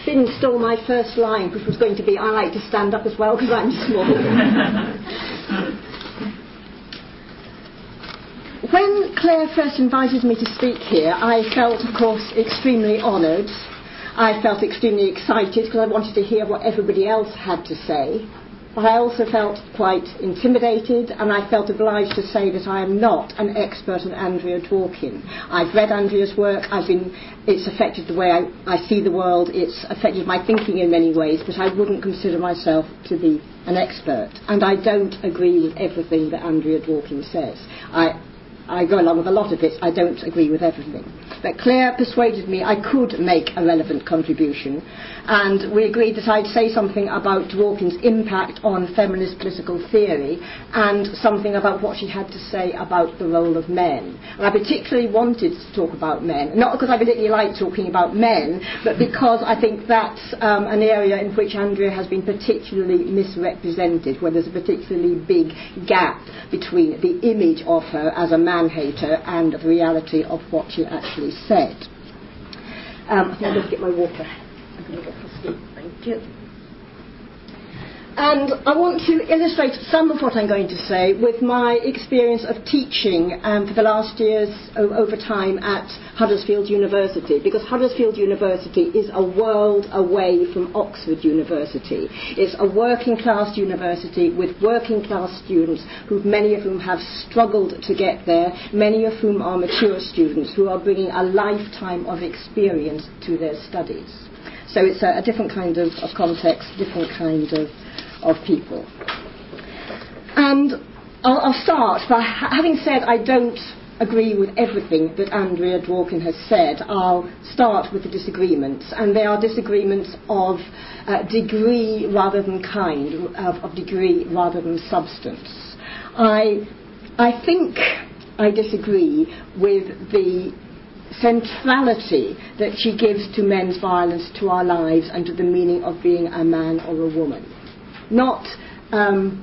Finn stole my first line, which was going to be, I like to stand up as well because I'm small. When Claire first invited me to speak here, I felt, of course, extremely honoured. I felt extremely excited because I wanted to hear what everybody else had to say. But I also felt quite intimidated, and I felt obliged to say that I am not an expert on Andrea Dworkin. I've read Andrea's work, it's affected the way I see the world, it's affected my thinking in many ways, but I wouldn't consider myself to be an expert. And I don't agree with everything that Andrea Dworkin says. I go along with a lot of it, I don't agree with everything. But Claire persuaded me I could make a relevant contribution, and we agreed that I'd say something about Dworkin's impact on feminist political theory and something about what she had to say about the role of men. And I particularly wanted to talk about men, not because I particularly like talking about men, but because I think that's an area in which Andrea has been particularly misrepresented, where there's a particularly big gap between the image of her as a man-hater and the reality of what she actually said. I think I'm going to get my water. I'm going to get Christine. Thank you. And I want to illustrate some of what I'm going to say with my experience of teaching for the last years over time at Huddersfield University, because Huddersfield University is a world away from Oxford University. It's a working class university with working class students, many of whom have struggled to get there, many of whom are mature students who are bringing a lifetime of experience to their studies. So it's a different kind of context, different kind of people. And I'll start by having said I don't agree with everything that Andrea Dworkin has said. I'll start with the disagreements, and they are disagreements of degree rather than kind, of degree rather than substance. I think I disagree with the centrality that she gives to men's violence, to our lives, and to the meaning of being a man or a woman. I'm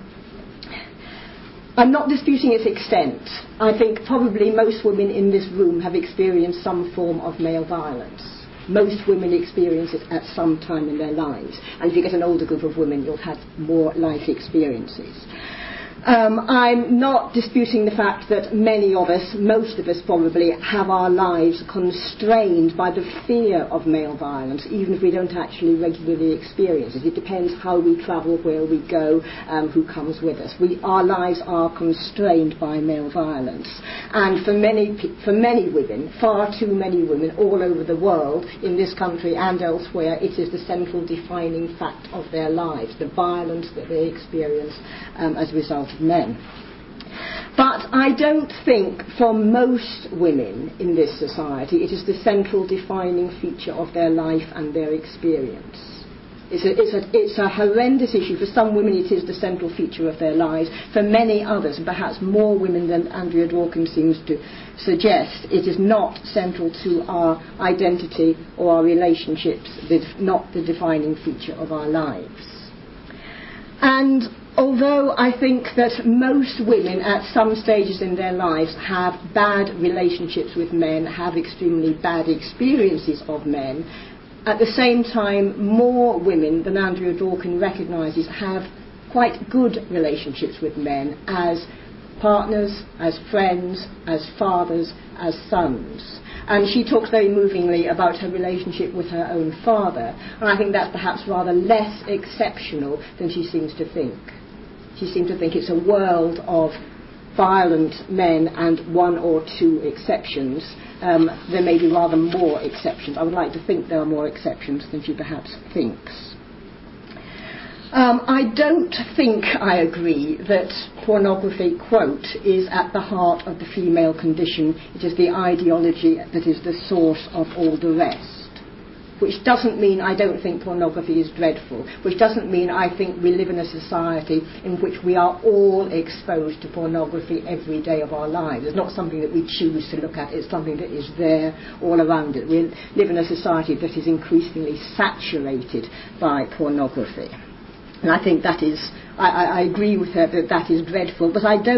not disputing its extent. I think probably most women in this room have experienced some form of male violence. Most women experience it at some time in their lives. And if you get an older group of women, you'll have more life experiences. I'm not disputing the fact that many of us, most of us probably, have our lives constrained by the fear of male violence, even if we don't actually regularly experience it. It depends how we travel, where we go, who comes with us. Our lives are constrained by male violence. And for many women, far too many women all over the world, in this country and elsewhere, it is the central defining fact of their lives, the violence that they experience as a result of men. But I don't think for most women in this society it is the central defining feature of their life and their experience. It's a horrendous issue. For some women it is the central feature of their lives. For many others, and perhaps more women than Andrea Dworkin seems to suggest, it is not central to our identity or our relationships. It's not the defining feature of our lives. And although I think that most women at some stages in their lives have bad relationships with men, have extremely bad experiences of men, at the same time more women than Andrea Dworkin recognises have quite good relationships with men as partners, as friends, as fathers, as sons. And she talks very movingly about her relationship with her own father, and I think that's perhaps rather less exceptional than she seems to think. She seems to think it's a world of violent men and one or two exceptions. There may be rather more exceptions. I would like to think there are more exceptions than she perhaps thinks. I don't think I agree that pornography, quote, is at the heart of the female condition. It is the ideology that is the source of all the rest. Which doesn't mean I don't think pornography is dreadful. Which doesn't mean I think we live in a society in which we are all exposed to pornography every day of our lives. It's not something that we choose to look at. It's something that is there all around it. We live in a society that is increasingly saturated by pornography. And I think that is, I agree with her that that is dreadful, but I don't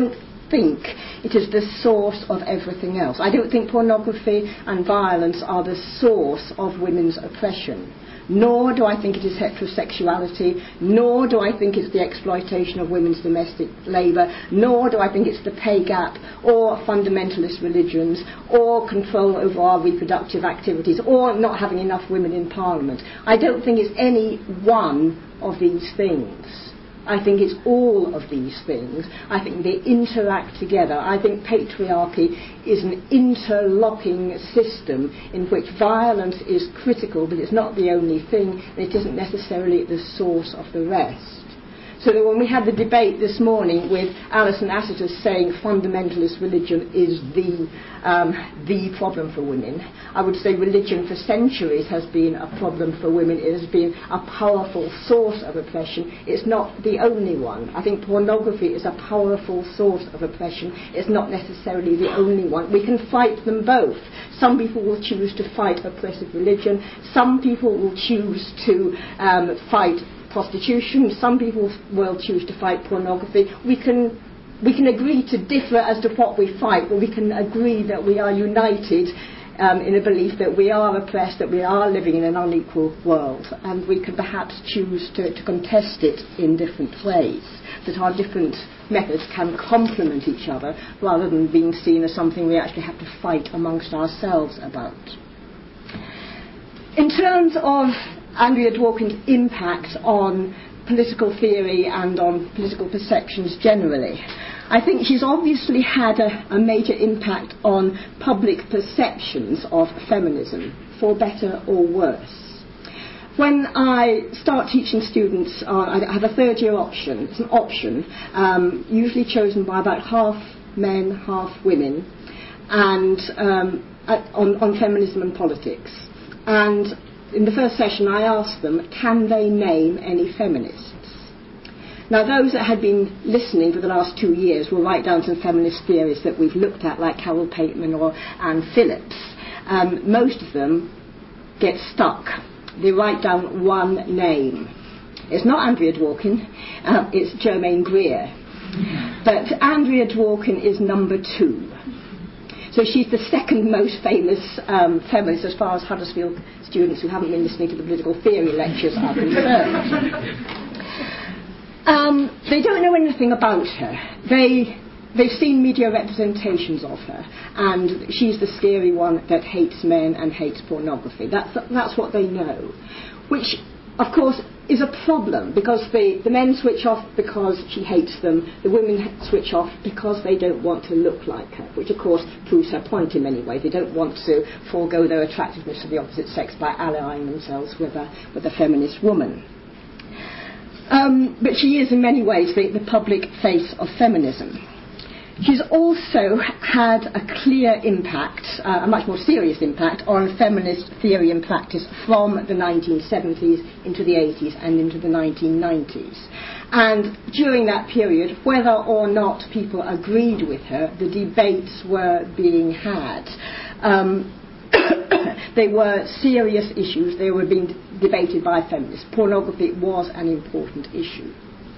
think it is the source of everything else. I don't think pornography and violence are the source of women's oppression. Nor do I think it is heterosexuality, nor do I think it's the exploitation of women's domestic labour, nor do I think it's the pay gap, or fundamentalist religions, or control over our reproductive activities, or not having enough women in Parliament. I don't think it's any one of these things. I think it's all of these things. I think they interact together. I think patriarchy is an interlocking system in which violence is critical, but it's not the only thing, and it isn't necessarily the source of the rest. So that when we had the debate this morning with Alison Asseter saying fundamentalist religion is the problem for women, I would say religion for centuries has been a problem for women. It has been a powerful source of oppression. It's not the only one. I think pornography is a powerful source of oppression. It's not necessarily the only one. We can fight them both. Some people will choose to fight oppressive religion. Some people will choose to fight prostitution. Some people will choose to fight pornography. We can agree to differ as to what we fight, but we can agree that we are united in a belief that we are oppressed, that we are living in an unequal world, and we can perhaps choose to contest it in different ways, that our different methods can complement each other rather than being seen as something we actually have to fight amongst ourselves about. In terms of Andrea Dworkin's impact on political theory and on political perceptions generally, I think she's obviously had a major impact on public perceptions of feminism, for better or worse. When I start teaching students, I have a third year option. It's an option, usually chosen by about half men, half women, and on feminism and politics. And in the first session I asked them, can they name any feminists? Now those that had been listening for the last 2 years will write down some feminist theories that we've looked at, like Carol Pateman or Anne Phillips. Most of them get stuck. They write down one name. It's not Andrea Dworkin, it's Germaine Greer. But Andrea Dworkin is number 2. So she's the second most famous feminist as far as Huddersfield students who haven't been listening to the political theory lectures are concerned. They don't know anything about her. They've seen media representations of her, and she's the scary one that hates men and hates pornography. That's what they know, which, of course, is a problem, because the men switch off because she hates them, the women switch off because they don't want to look like her, which of course proves her point in many ways. They don't want to forego their attractiveness to the opposite sex by allying themselves with a feminist woman. But she is in many ways the public face of feminism. She's also had a clear impact, a much more serious impact, on feminist theory and practice from the 1970s into the 80s and into the 1990s. And during that period, whether or not people agreed with her, the debates were being had. They were serious issues. They were being debated by feminists. Pornography was an important issue.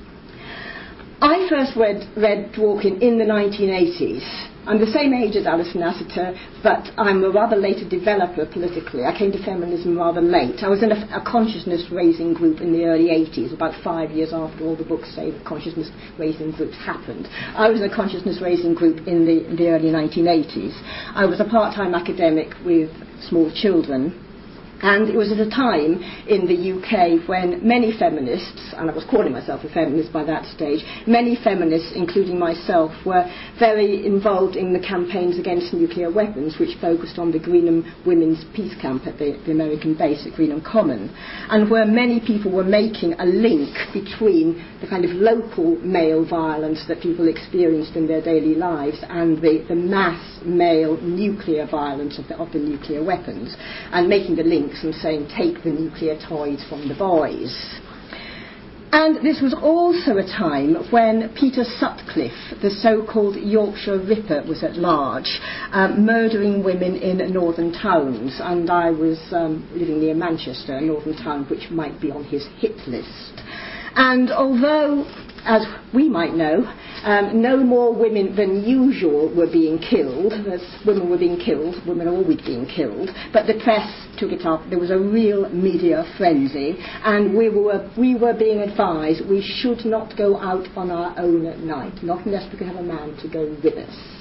I first read Dworkin in the 1980s. I'm the same age as Alison Asseter, but I'm a rather later developer politically. I came to feminism rather late. I was in a consciousness-raising group in the early 80s, about 5 years after all the books say that consciousness-raising groups happened. I was in a consciousness-raising group in the early 1980s. I was a part-time academic with small children. And it was at a time in the UK when many feminists, and I was calling myself a feminist by that stage, many feminists, including myself, were very involved in the campaigns against nuclear weapons, which focused on the Greenham Women's Peace Camp at the American base at Greenham Common, and where many people were making a link between the kind of local male violence that people experienced in their daily lives and the mass male nuclear violence of the nuclear weapons, and making the link and saying, take the nuclear toys from the boys. And this was also a time when Peter Sutcliffe, the so-called Yorkshire Ripper, was at large, murdering women in northern towns. And I was living near Manchester, a northern town which might be on his hit list. And although as we might know, no more women than usual were being killed. As women were being killed, women are always being killed, but the press took it up. There was a real media frenzy, and we were being advised we should not go out on our own at night, not unless we could have a man to go with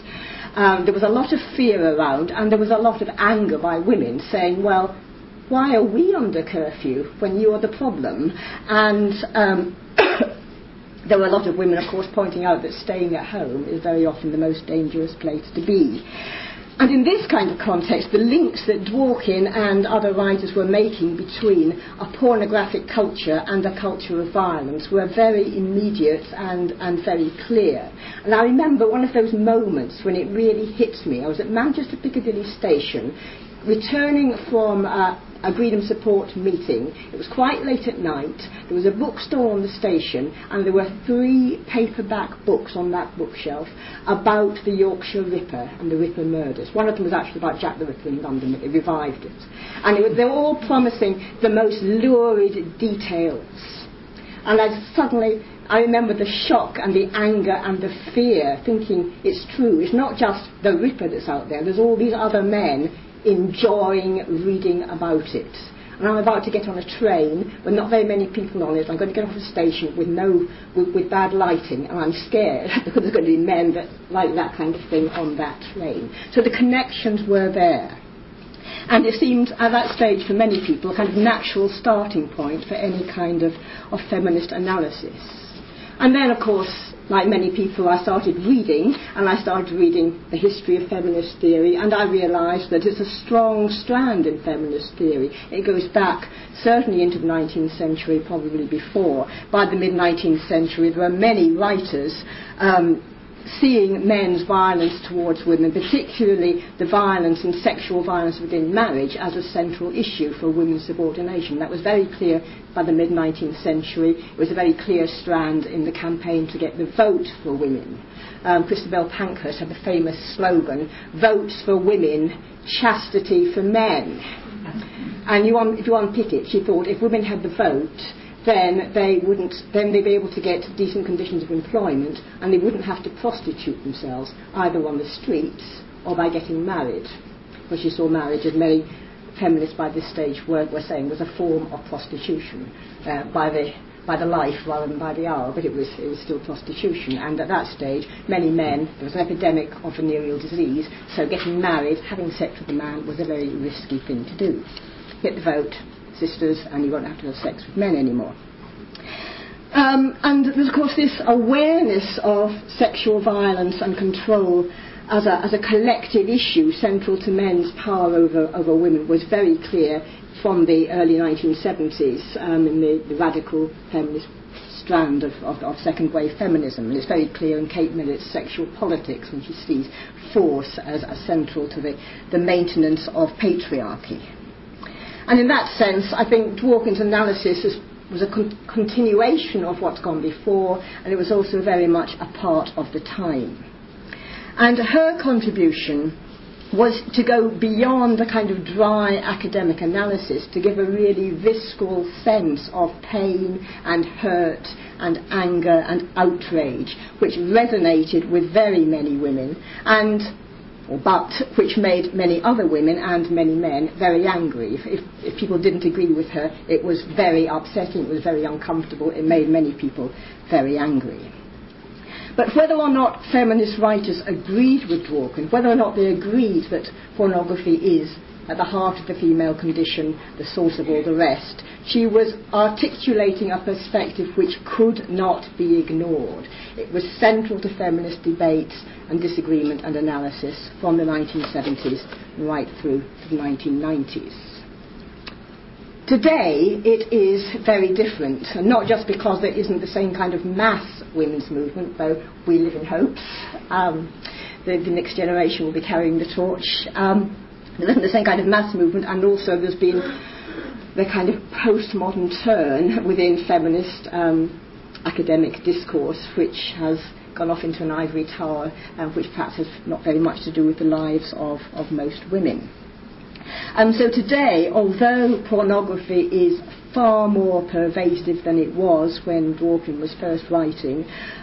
us. There was a lot of fear around, and there was a lot of anger by women saying, well, why are we under curfew when you are the problem? And there were a lot of women, of course, pointing out that staying at home is very often the most dangerous place to be. And in this kind of context, the links that Dworkin and other writers were making between a pornographic culture and a culture of violence were very immediate and very clear. And I remember one of those moments when it really hit me. I was at Manchester Piccadilly Station, returning from a Freedom Support meeting. It was quite late at night. There was a bookstore on the station, and there were 3 paperback books on that bookshelf about the Yorkshire Ripper and the Ripper murders. One of them was actually about Jack the Ripper in London, but they revived it. And they were all promising the most lurid details. And I remember the shock and the anger and the fear, thinking, it's true, it's not just the Ripper that's out there, there's all these other men enjoying reading about it. And I'm about to get on a train with not very many people on it. I'm going to get off the station with bad lighting, and I'm scared because there's going to be men that like that kind of thing on that train. So the connections were there. And it seemed at that stage for many people a kind of natural starting point for any kind of feminist analysis. And then, of course, like many people, I started reading the history of feminist theory, and I realised that it's a strong strand in feminist theory. It goes back certainly into the 19th century, probably before. By the mid-19th century, there were many writers seeing men's violence towards women, particularly the violence and sexual violence within marriage, as a central issue for women's subordination. That was very clear by the mid-19th century. It was a very clear strand in the campaign to get the vote for women. Christabel Pankhurst had the famous slogan, "Votes for women, chastity for men." And if you unpick it, she thought if women had the vote, then they'd be able to get decent conditions of employment, and they wouldn't have to prostitute themselves either on the streets or by getting married. Because she saw marriage, as many feminists by this stage were saying, was a form of prostitution by the life rather than by the hour, but it was still prostitution. And at that stage, many men, there was an epidemic of venereal disease, so getting married, having sex with a man, was a very risky thing to do. Get the vote, sisters, and you won't have to have sex with men anymore. And there's of course this awareness of sexual violence and control as a collective issue central to men's power over women was very clear from the early 1970s in the radical feminist strand of second wave feminism. And it's very clear in Kate Millett's Sexual Politics when she sees force as central to the maintenance of patriarchy. And in that sense, I think Dworkin's analysis was a continuation of what's gone before, and it was also very much a part of the time. And her contribution was to go beyond the kind of dry academic analysis, to give a really visceral sense of pain and hurt and anger and outrage, which resonated with very many women, but which made many other women and many men very angry. If people didn't agree with her, it was very upsetting, it was very uncomfortable, it made many people very angry. But whether or not feminist writers agreed with Dworkin, whether or not they agreed that pornography is at the heart of the female condition, the source of all the rest, she was articulating a perspective which could not be ignored. It was central to feminist debates and disagreement and analysis from the 1970s right through to the 1990s. Today it is very different, and not just because there isn't the same kind of mass women's movement, though we live in hopes. The next generation will be carrying the torch. There isn't the same kind of mass movement, and also there's been the kind of postmodern turn within feminist academic discourse, which has gone off into an ivory tower, which perhaps has not very much to do with the lives of most women. So today, although pornography is far more pervasive than it was when Dworkin was first writing,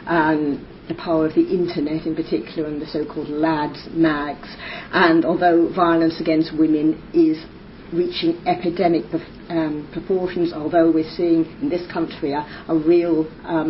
the power of the internet in particular and the so-called lads mags, and although violence against women is reaching epidemic proportions, although we're seeing in this country a real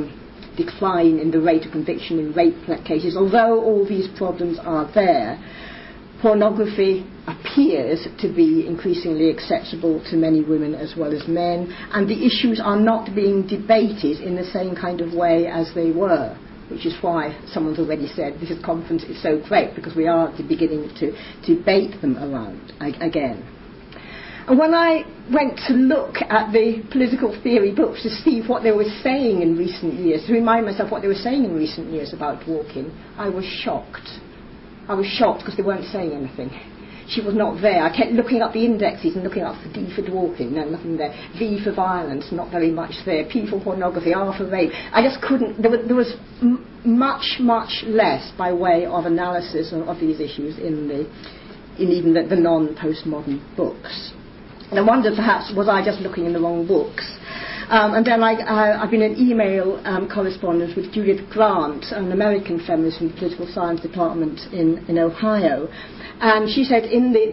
decline in the rate of conviction in rape cases, although all these problems are there, pornography appears to be increasingly accessible to many women as well as men, and the issues are not being debated in the same kind of way as they were, which is why someone's already said this conference is so great, because we are beginning to debate them around again. And when I went to look at the political theory books to see what they were saying in recent years, to remind myself what they were saying in recent years about Dworkin, I was shocked. I was shocked because they weren't saying anything. She was not there. I kept looking up the indexes and looking up for D for Dworkin, no, nothing there. V for violence, not very much there. P for pornography, R for rape. I just couldn't. There was much, much less by way of analysis of these issues in even the non-postmodern books. And I wondered, perhaps, was I just looking in the wrong books? And then I've been in email correspondence with Judith Grant, an American feminist from the Political Science Department in Ohio. And she said in the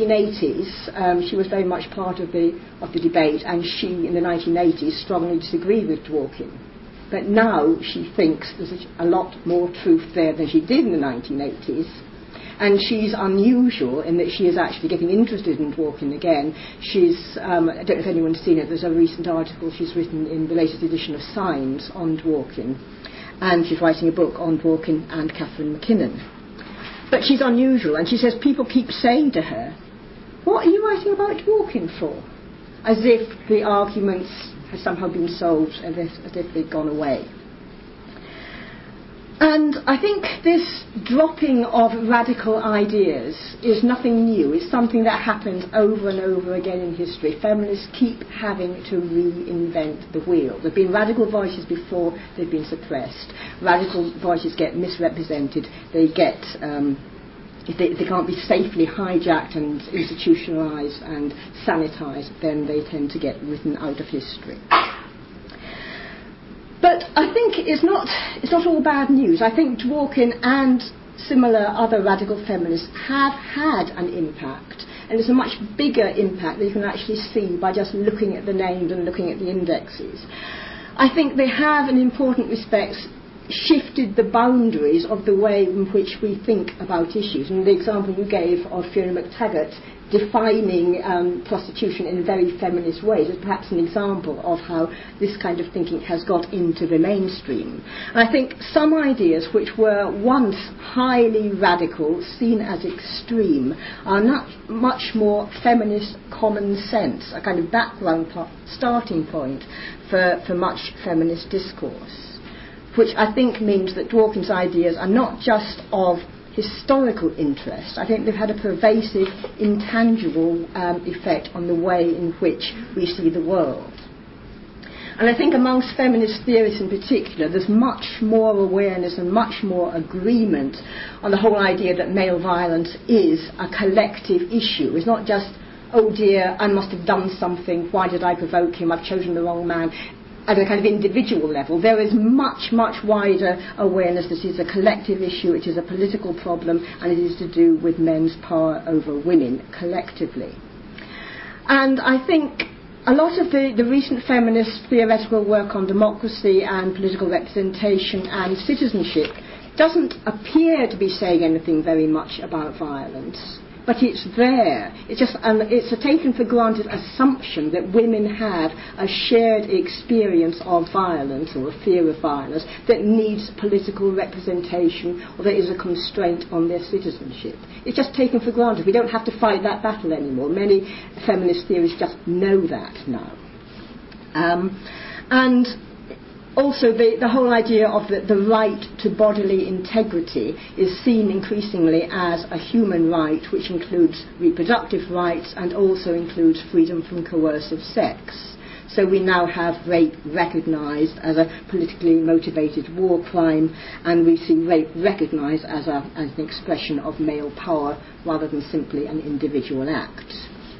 1980s, she was very much part of the debate, and she, in the 1980s, strongly disagreed with Dworkin. But now she thinks there's a lot more truth there than she did in the 1980s. And she's unusual in that she is actually getting interested in Dworkin again. She's, I don't know if anyone's seen it, there's a recent article she's written in the latest edition of Signs on Dworkin. And she's writing a book on Dworkin and Catherine McKinnon. But she's unusual, and she says people keep saying to her, what are you writing about Dworkin for? As if the arguments have somehow been solved, as if they'd gone away. And I think this dropping of radical ideas is nothing new. It's something that happens over and over again in history. Feminists keep having to reinvent the wheel. There have been radical voices before, they've been suppressed. Radical voices get misrepresented. They get, if they can't be safely hijacked and institutionalised and sanitised, then they tend to get written out of history. But I think it's not all bad news. I think Dworkin and similar other radical feminists have had an impact, and it's a much bigger impact that you can actually see by just looking at the names and looking at the indexes. I think they have, in important respects, shifted the boundaries of the way in which we think about issues. And the example you gave of Fiona McTaggart defining prostitution in very feminist ways is perhaps an example of how this kind of thinking has got into the mainstream. And I think some ideas which were once highly radical, seen as extreme, are not much more feminist common sense, a kind of background starting point for much feminist discourse, which I think means that Dworkin's ideas are not just of historical interest. I think they've had a pervasive, intangible effect on the way in which we see the world. And I think amongst feminist theorists in particular, there's much more awareness and much more agreement on the whole idea that male violence is a collective issue. It's not just, oh dear, I must have done something, why did I provoke him, I've chosen the wrong man. At a kind of individual level, there is much, much wider awareness that it is a collective issue, it is a political problem, and it is to do with men's power over women collectively. And I think a lot of the recent feminist theoretical work on democracy and political representation and citizenship doesn't appear to be saying anything very much about violence. But it's there. It's a taken for granted assumption that women have a shared experience of violence or a fear of violence that needs political representation, or there is a constraint on their citizenship. It's just taken for granted. We don't have to fight that battle anymore. Many feminist theorists just know that now. And also, the whole idea of the right to bodily integrity is seen increasingly as a human right, which includes reproductive rights and also includes freedom from coercive sex. So we now have rape recognised as a politically motivated war crime, and we see rape recognised as an expression of male power rather than simply an individual act.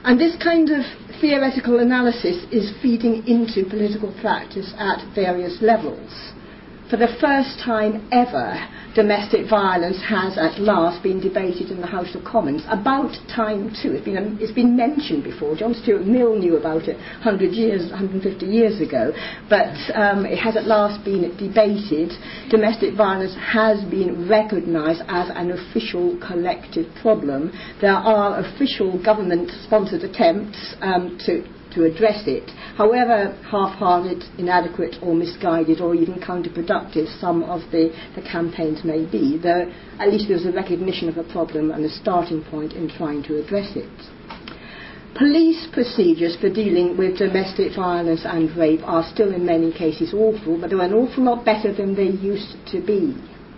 And this kind of theoretical analysis is feeding into political practice at various levels. For the first time ever, domestic violence has at last been debated in the House of Commons. About time too. It's been mentioned before. John Stuart Mill knew about it 150 years ago, but it has at last been debated. Domestic violence has been recognised as an official collective problem. There are official government-sponsored attempts to address it. However half-hearted, inadequate or misguided or even counterproductive some of the campaigns may be, at least there's a recognition of a problem and a starting point in trying to address it. Police procedures for dealing with domestic violence and rape are still in many cases awful, but they're an awful lot better than they used to be.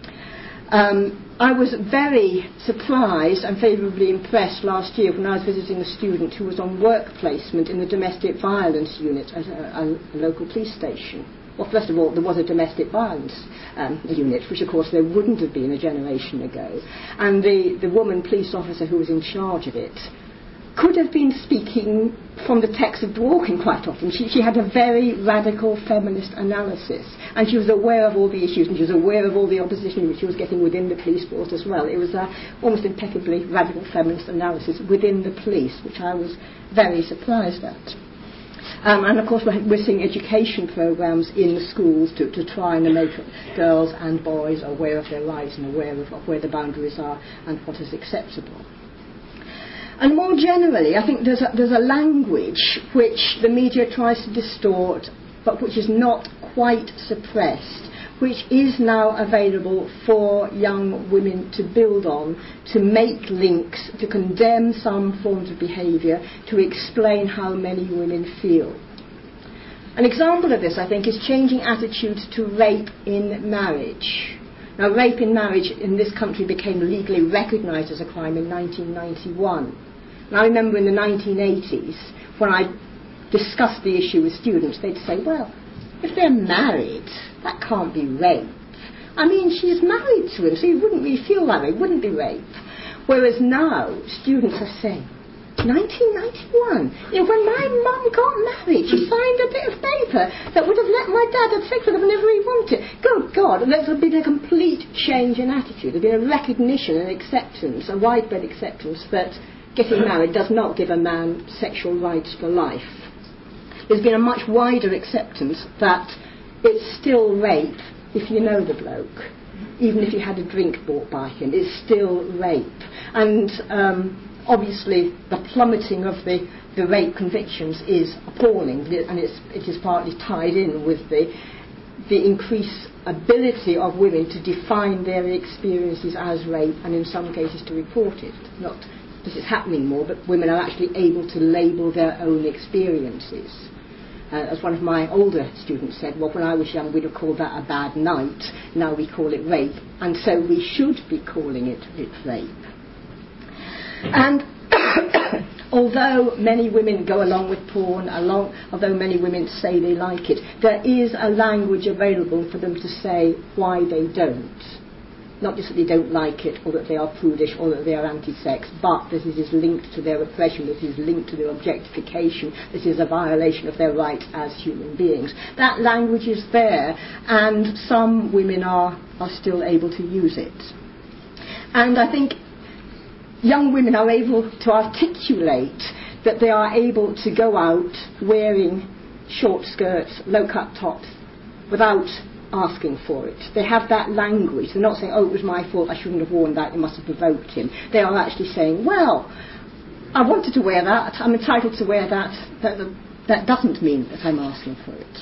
I was very surprised and favourably impressed last year when I was visiting a student who was on work placement in the domestic violence unit at a local police station. Well, first of all, there was a domestic violence unit, which of course there wouldn't have been a generation ago. And the woman police officer who was in charge of it could have been speaking from the text of Dworkin quite often. She had a very radical feminist analysis, and she was aware of all the issues, and she was aware of all the opposition which she was getting within the police force as well. It was almost impeccably radical feminist analysis within the police, which I was very surprised at. And of course we're seeing education programmes in the schools to try and make girls and boys aware of their rights and aware of where the boundaries are and what is acceptable. And more generally, I think there's a language which the media tries to distort, but which is not quite suppressed, which is now available for young women to build on, to make links, to condemn some forms of behaviour, to explain how many women feel. An example of this, I think, is changing attitudes to rape in marriage. Now, rape in marriage in this country became legally recognised as a crime in 1991. And I remember in the 1980s, when I discussed the issue with students, they'd say, well, if they're married, that can't be rape. I mean, she's married to him, so you wouldn't really feel that way, it wouldn't be rape. Whereas now, students are saying, 1991, when my mum got married, she signed a bit of paper that would have let my dad have sex with her whenever he wanted. Good God, there's been a complete change in attitude. There's been a recognition and acceptance, a widespread acceptance that getting married does not give a man sexual rights for life. There's been a much wider acceptance that it's still rape if you know the bloke, even if you had a drink bought by him. It's still rape. And obviously the plummeting of the rape convictions is appalling, and it is partly tied in with the increased ability of women to define their experiences as rape and in some cases to report it. Not this is happening more, but women are actually able to label their own experiences. As one of my older students said, well, when I was young we'd have called that a bad night, now we call it rape, and so we should be calling it rape. And although many women go along with porn, although many women say they like it, there is a language available for them to say why they don't. Not just that they don't like it, or that they are prudish, or that they are anti-sex, but that it is linked to their oppression, that it is linked to their objectification, that it is a violation of their rights as human beings. That language is there, and some women are still able to use it. And I think young women are able to articulate that they are able to go out wearing short skirts, low-cut tops, without asking for it. They have that language. They're not saying, oh, it was my fault, I shouldn't have worn that, it must have provoked him. They are actually saying, well, I wanted to wear that, I'm entitled to wear that, that doesn't mean that I'm asking for it.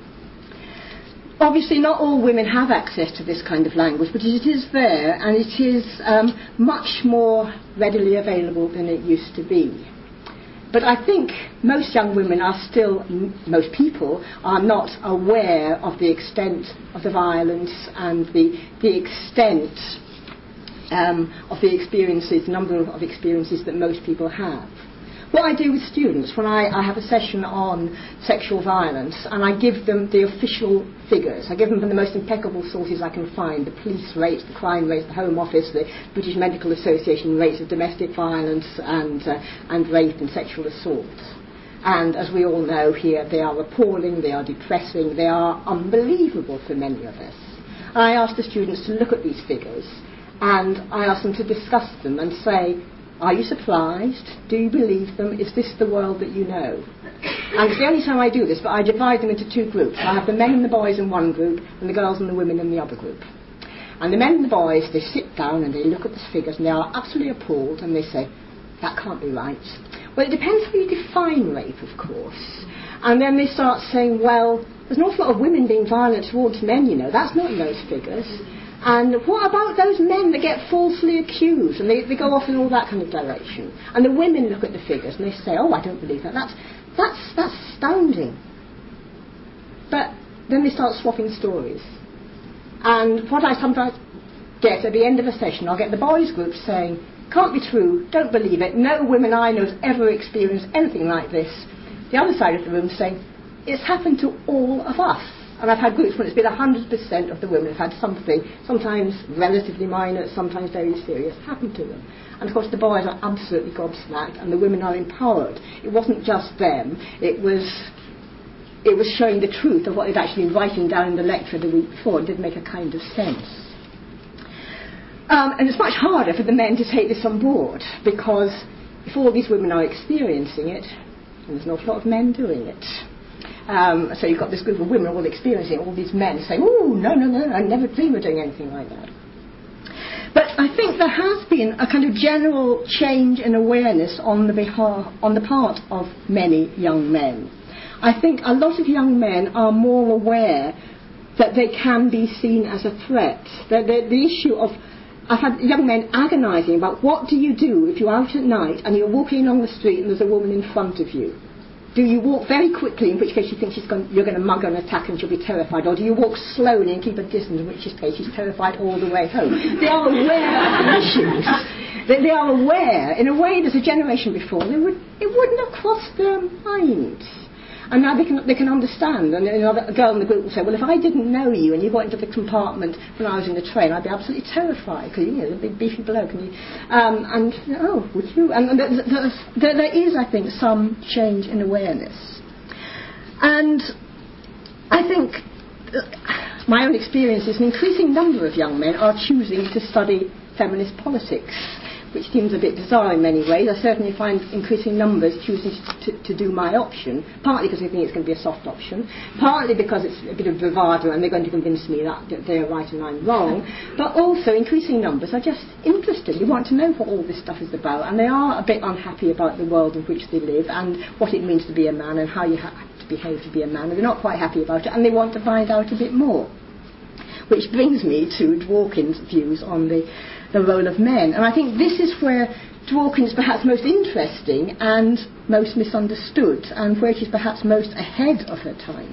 Obviously not all women have access to this kind of language, but it is there, and it is much more readily available than it used to be. But I think most young women are still, most people are not aware of the extent of the violence and the extent of the experiences, number of experiences that most people have. What I do with students when I have a session on sexual violence, and I give them the official figures, I give them from the most impeccable sources I can find, the police rates, the crime rates, the Home Office, the British Medical Association rates of domestic violence and rape and sexual assault. And as we all know here, they are appalling, they are depressing, they are unbelievable for many of us. And I ask the students to look at these figures, and I ask them to discuss them and say, are you surprised? Do you believe them? Is this the world that you know? And it's the only time I do this, but I divide them into two groups. I have the men and the boys in one group, and the girls and the women in the other group. And the men and the boys, they sit down and they look at the figures, and they are absolutely appalled, and they say, that can't be right. Well, it depends how you define rape, of course. And then they start saying, well, there's an awful lot of women being violent towards men, you know. That's not in those figures. And what about those men that get falsely accused? And they go off in all that kind of direction. And the women look at the figures and they say, oh, I don't believe that. That's astounding. But then they start swapping stories. And what I sometimes get at the end of a session, I'll get the boys group saying, can't be true, don't believe it, no women I know has ever experienced anything like this. The other side of the room saying, it's happened to all of us. And I've had groups when it's been 100% of the women have had something, sometimes relatively minor, sometimes very serious, happen to them. And of course the boys are absolutely gobsmacked and the women are empowered. It wasn't just them, it was showing the truth of what they'd actually been writing down in the lecture the week before. It did make a kind of sense. And it's much harder for the men to take this on board, because if all these women are experiencing it, and there's an awful lot of men doing it, so you've got this group of women all experiencing it, all these men saying, oh, no, I never dream of doing anything like that. But I think there has been a kind of general change in awareness on the part of many young men. I think a lot of young men are more aware that they can be seen as a threat. The issue of, I've had young men agonising about what do you do if you're out at night and you're walking along the street and there's a woman in front of you. Do you walk very quickly, in which case you think you're going to mug her and attack and she'll be terrified, or do you walk slowly and keep a distance, in which case she's terrified all the way home? They are aware of the issues. They are aware, in a way that a generation before, it wouldn't have crossed their minds. And now they can understand. And a girl in the group will say, well, if I didn't know you and you got into the compartment when I was in the train, I'd be absolutely terrified, because you're a big beefy bloke. And would you? And there is, I think, some change in awareness. And I think my own experience is an increasing number of young men are choosing to study feminist politics, which seems a bit bizarre in many ways. I certainly find increasing numbers choosing to do my option, partly because they think it's going to be a soft option, partly because it's a bit of bravado and they're going to convince me that they're right and I'm wrong, but also increasing numbers are just interested. They want to know what all this stuff is about, and they are a bit unhappy about the world in which they live and what it means to be a man and how you have to behave to be a man, and they're not quite happy about it and they want to find out a bit more. Which brings me to Dworkin's views on the role of men. And I think this is where Dworkin is perhaps most interesting and most misunderstood, and where she's perhaps most ahead of her time.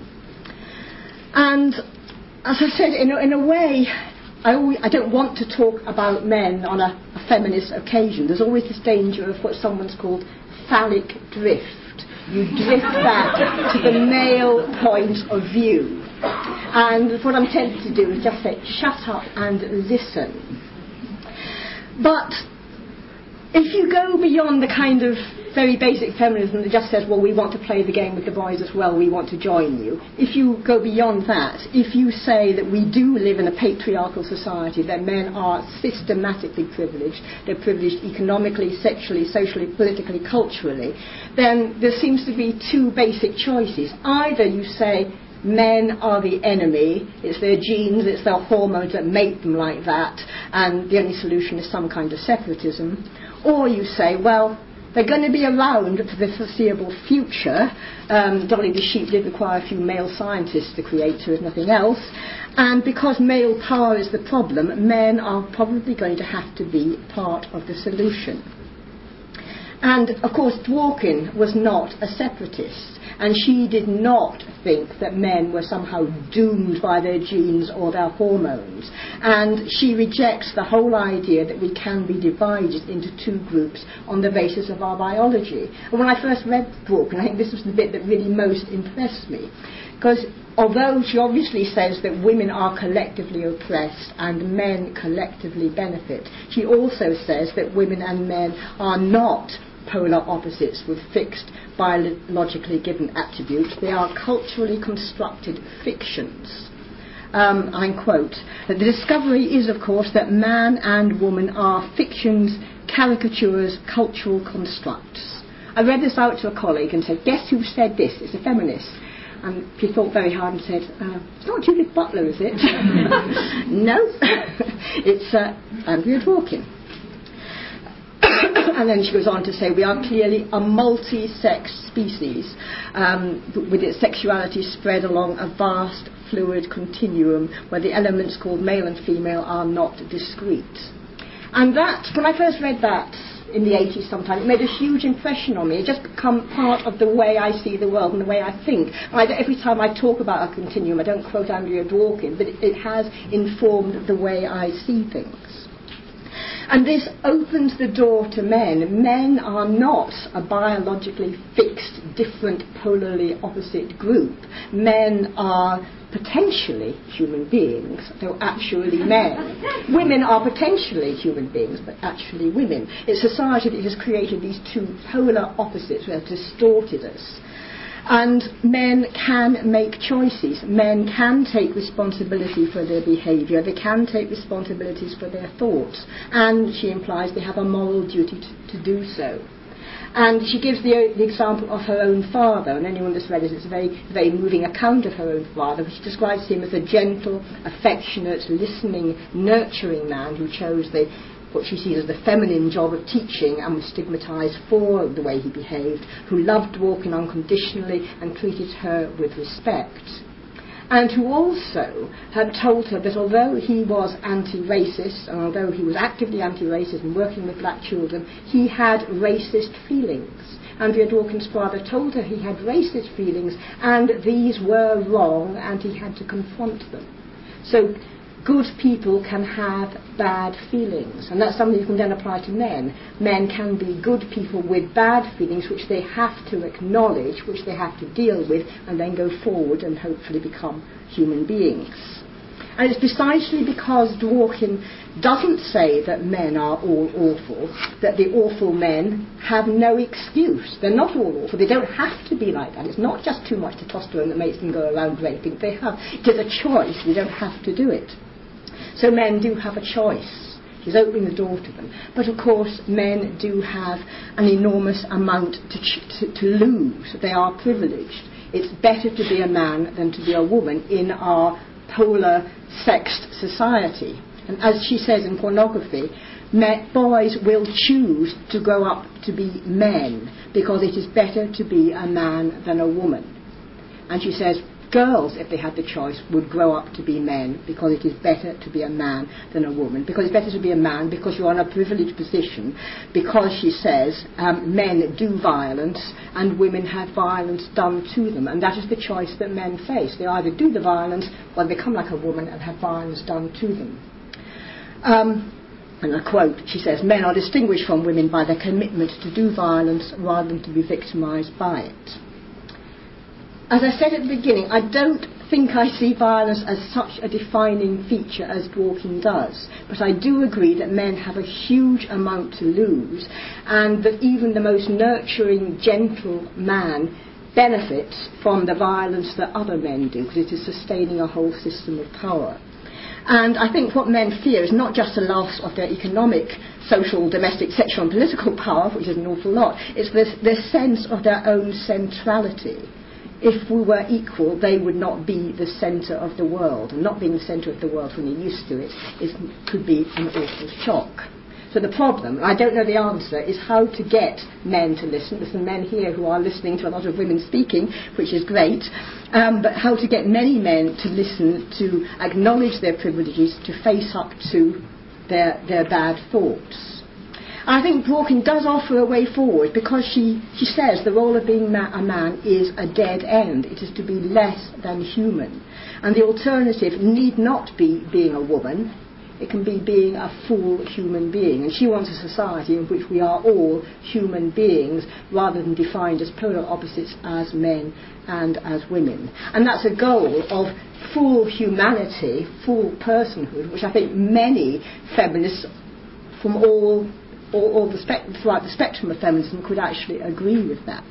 And as I said, in a way, I don't want to talk about men on a feminist occasion. There's always this danger of what someone's called phallic drift. You drift back to the male point of view. And what I'm tempted to do is just say, shut up and listen. But if you go beyond the kind of very basic feminism that just says, well, we want to play the game with the boys as well, we want to join you, if you go beyond that, if you say that we do live in a patriarchal society, that men are systematically privileged, they're privileged economically, sexually, socially, politically, culturally, then there seems to be two basic choices. Either you say, men are the enemy, it's their genes, it's their hormones that make them like that, and the only solution is some kind of separatism. Or you say, well, they're going to be around for the foreseeable future. Dolly the sheep did require a few male scientists to create her, if nothing else. And because male power is the problem, men are probably going to have to be part of the solution. And, of course, Dworkin was not a separatist, and she did not think that men were somehow doomed by their genes or their hormones. And she rejects the whole idea that we can be divided into two groups on the basis of our biology. And when I first read the book, and I think this was the bit that really most impressed me, because although she obviously says that women are collectively oppressed and men collectively benefit, she also says that women and men are not polar opposites with fixed biologically given attributes. They are culturally constructed fictions. I quote, that the discovery is, of course, that man and woman are fictions, caricatures, cultural constructs. I read this out to a colleague and said, guess who said this? It's a feminist. And she thought very hard and said, it's not Judith Butler, is it? No, it's Andrea Dworkin. And then she goes on to say, we are clearly a multi-sex species, with its sexuality spread along a vast fluid continuum where the elements called male and female are not discrete. And that, when I first read that in the 80s sometime, it made a huge impression on me. It just become part of the way I see the world and the way I think. Every time I talk about a continuum, I don't quote Andrea Dworkin, but it has informed the way I see things. And this opens the door to men. Men are not a biologically fixed, different, polarly opposite group. Men are potentially human beings, though actually men. Women are potentially human beings, but actually women. It's society that has created these two polar opposites that have distorted us. And men can make choices. Men can take responsibility for their behaviour. They can take responsibilities for their thoughts. And she implies they have a moral duty to do so. And she gives the example of her own father, and anyone that's read it, it's a very, very moving account of her own father. She describes him as a gentle, affectionate, listening, nurturing man who chose what she sees as the feminine job of teaching and was stigmatised for the way he behaved, who loved Dworkin unconditionally and treated her with respect. And who also had told her that although he was anti-racist, and although he was actively anti-racist and working with black children, he had racist feelings. Andrea Dworkin's father told her he had racist feelings and these were wrong and he had to confront them. So good people can have bad feelings, and that's something you can then apply to men. Men can be good people with bad feelings which they have to acknowledge, which they have to deal with, and then go forward and hopefully become human beings. And it's precisely because Dworkin doesn't say that men are all awful, that the awful men have no excuse. They're not all awful. They don't have to be like that. It's not just too much testosterone that makes them go around raping. It is a choice. They don't have to do it. So men do have a choice. He's opening the door to them. But of course, men do have an enormous amount to lose. They are privileged. It's better to be a man than to be a woman in our polar sexed society. And as she says in Pornography, boys will choose to grow up to be men because it is better to be a man than a woman. And she says girls, if they had the choice, would grow up to be men because it is better to be a man than a woman. Because it's better to be a man because you're in a privileged position. Because, she says, men do violence and women have violence done to them. And that is the choice that men face. They either do the violence or they become like a woman and have violence done to them. And I quote, she says, men are distinguished from women by their commitment to do violence rather than to be victimised by it. As I said at the beginning, I don't think I see violence as such a defining feature as Dworkin does, but I do agree that men have a huge amount to lose, and that even the most nurturing, gentle man benefits from the violence that other men do, because it is sustaining a whole system of power. And I think what men fear is not just the loss of their economic, social, domestic, sexual and political power, which is an awful lot, it's this sense of their own centrality. If we were equal, they would not be the centre of the world. And not being the centre of the world when you're used to it could be an awful shock. So the problem, I don't know the answer, is how to get men to listen. There's some men here who are listening to a lot of women speaking, which is great. But how to get many men to listen, to acknowledge their privileges, to face up to their bad thoughts. I think Dworkin does offer a way forward, because she says the role of being a man is a dead end. It is to be less than human. And the alternative need not be being a woman. It can be being a full human being. And she wants a society in which we are all human beings, rather than defined as polar opposites as men and as women. And that's a goal of full humanity, full personhood, which I think many feminists from throughout the spectrum of feminism could actually agree with that.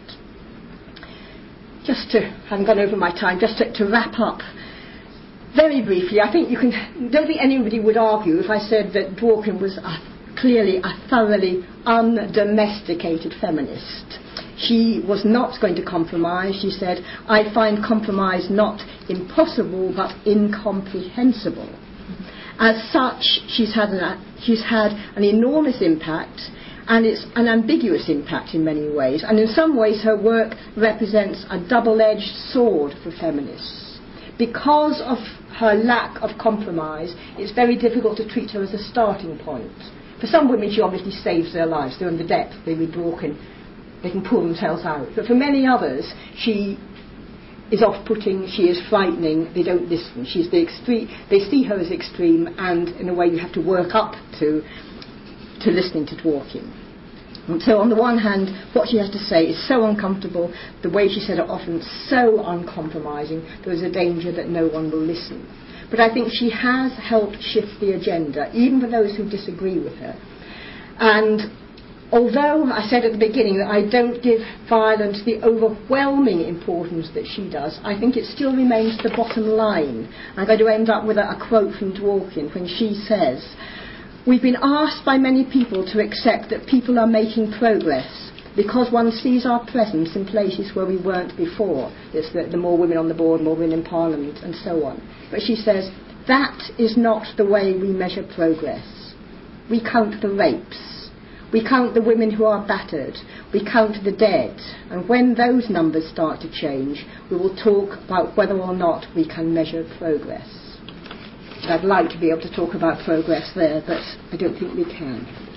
Just to, having gone over my time, just to wrap up very briefly, I think don't think anybody would argue if I said that Dworkin was clearly a thoroughly undomesticated feminist. She was not going to compromise. She said, I find compromise not impossible but incomprehensible. As such, she's had an enormous impact, and it's an ambiguous impact in many ways. And in some ways, her work represents a double-edged sword for feminists. Because of her lack of compromise, it's very difficult to treat her as a starting point. For some women, she obviously saves their lives. They're in the depth. They read Dworkin. They can pull themselves out. But for many others, she is off-putting, she is frightening, they don't listen. She's the extreme. They see her as extreme, and in a way you have to work up to listening to Dworkin. And so on the one hand, what she has to say is so uncomfortable, the way she said it often so uncompromising, there is a danger that no one will listen. But I think she has helped shift the agenda, even for those who disagree with her. And although I said at the beginning that I don't give violence the overwhelming importance that she does, I think it still remains the bottom line. I'm going to end up with a quote from Dworkin when she says, "We've been asked by many people to accept that people are making progress because one sees our presence in places where we weren't before. It's the more women on the board, more women in Parliament, and so on." But she says, that is not the way we measure progress. We count the rapes. We count the women who are battered. We count the dead. And when those numbers start to change, we will talk about whether or not we can measure progress. I'd like to be able to talk about progress there, but I don't think we can.